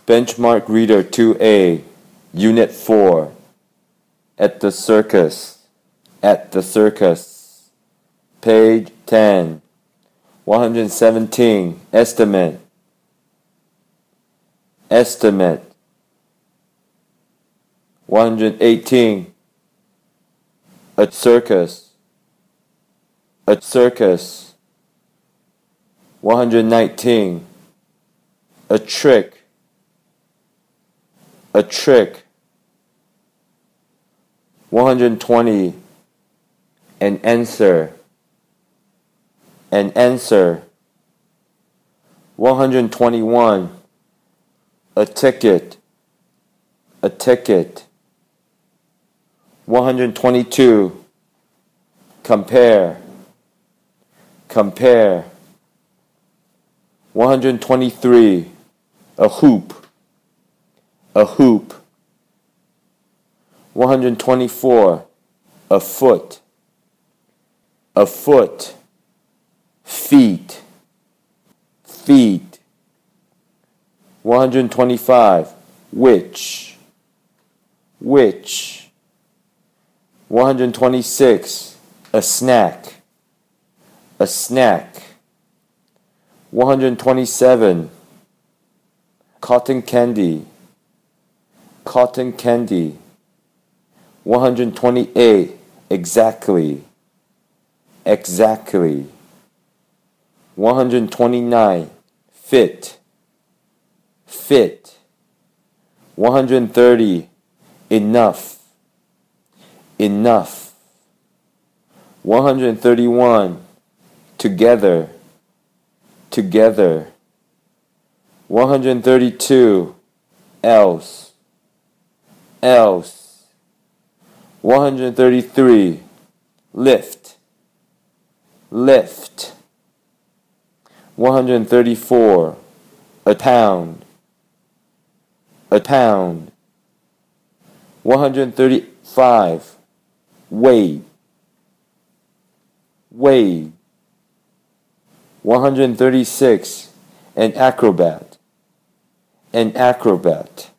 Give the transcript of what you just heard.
Benchmark Reader 2A, Unit 4. At the circus. At the circus. Page 10. 117. Estimate. Estimate. 118. A circus. A circus. 119. A trick. A trick. 120. An answer. An answer. 121. A ticket. A ticket. 122. Compare. Compare. 123. A hoop. A hoop. 124. A foot. A foot. Feet. Feet. 125. Which. Which. 126. A snack. A snack. 127. Cotton candy. Cotton candy. 128. Exactly. Exactly. 129. Fit. Fit. 130. Enough. Enough. 131. Together. Together. 132. Else. Else. 133. Lift. Lift. 134. A pound. A pound. 135. Weigh. Weigh. 136. An acrobat. An acrobat.